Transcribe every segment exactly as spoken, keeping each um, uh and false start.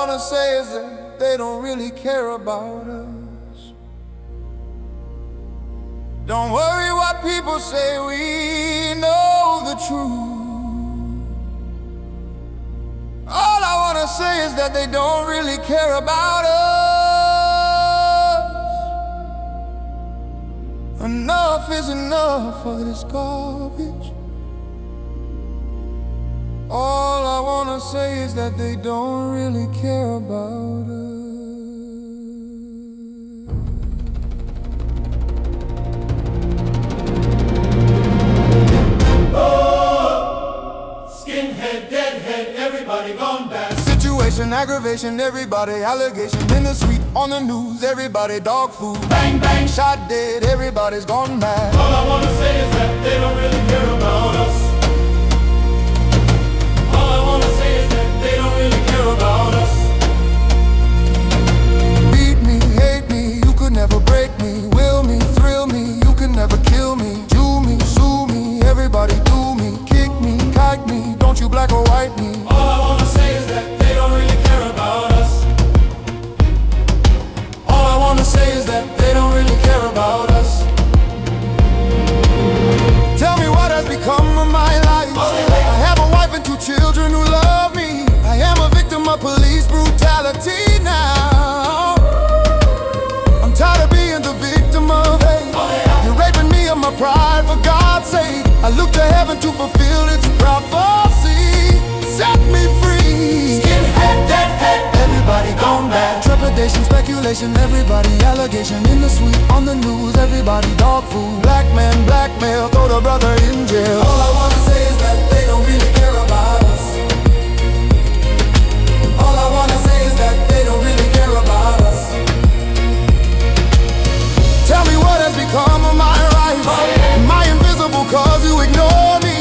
wanna say is that they don't really care about us. Don't worry what people say, we know the truth. All I wanna say is that they don't really care about us. Enough is enough of this garbage. All I wanna say is that they don't really care about us. Oh, skinhead, deadhead, everybody gone bad. Situation, aggravation, everybody allegation. In the street, on the news, everybody dog food. Bang, bang, Shot dead, everybody's gone mad. all I wanna say is that they don't really care about us. All I wanna say is that they don't really care about us. Beat me, hate me, you could never break me. Will me, thrill me, you can never kill me. Jew me, sue me, everybody do me. Kick me, kite me, don't you black or white me. All I wanna say is that they don't really care about us. All I wanna say is that they don't really care about us. Tell me what has become of my life. I have a wife and two children who love me. I am a victim of police brutality now. I'm tired of being the victim of hate. You're raping me of my pride, for God's sake. I look to heaven to fulfill its prophecy. Set me free. Skinhead, deadhead, Everybody gone bad. Trepidation, speculation, everybody allegation. In the suite, on the news, everybody dog food. Black man, blackmail, throw the brother in jail. All I wanna say is that they don't really care about us. All I wanna say is that they don't really care about us. Tell me what has become of my rights. Am I invisible cause you ignore me?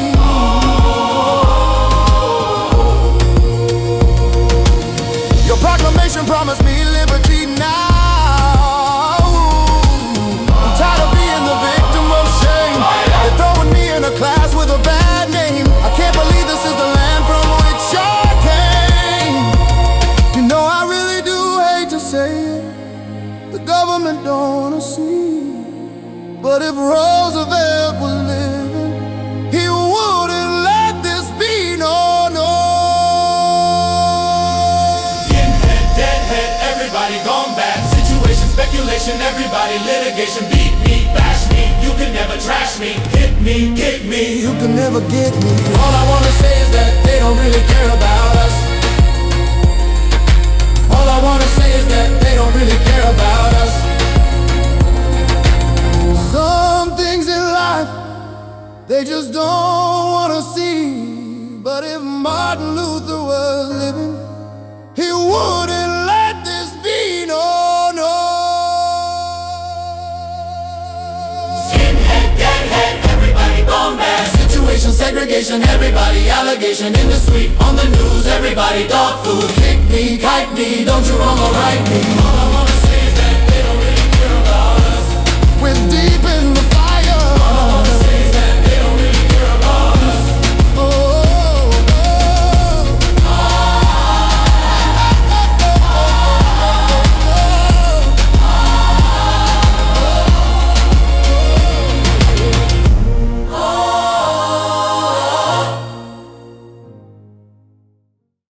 Your proclamation promised me liberty now. I'm tired of being the victim of shame. They're throwing me in a class with a bad name. I can't believe this is the land from which I came. You know I really do hate to say it, the government don't wanna see. But if Roosevelt was living, he wouldn't let this be, no, no. skinhead, deadhead, everybody gone bad. Situation, speculation, everybody litigation. Beat me, bash me, you can never trash me. Hit me, kick me, You can never get me. All I wanna say is that they don't really care about us. All I wanna say is that they don't really care about us. Some things in life they just don't wanna see. But if Martin Luther was living, he wouldn't let this be, no, no. skinhead, deadhead, everybody gone bad. Situation, segregation, everybody allegation. In the street, on the news, everybody dog food. Kick me, kite me, don't you wrong or right me. All I wanna